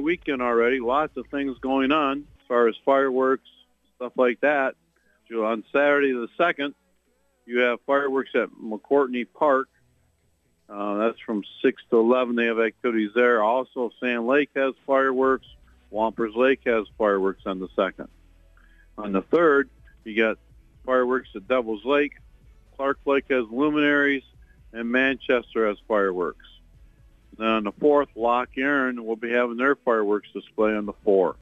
weekend already. Lots of things going on as far as fireworks, stuff like that. So on Saturday the 2nd, you have fireworks at McCourtney Park. That's from 6 to 11. They have activities there. Also, Sand Lake has fireworks. Wampers Lake has fireworks on the 2nd. On the 3rd, you got fireworks at Devil's Lake. Clark Lake has luminaries, and Manchester has fireworks. Then on the 4th, Lock Erin will be having their fireworks display on the 4th.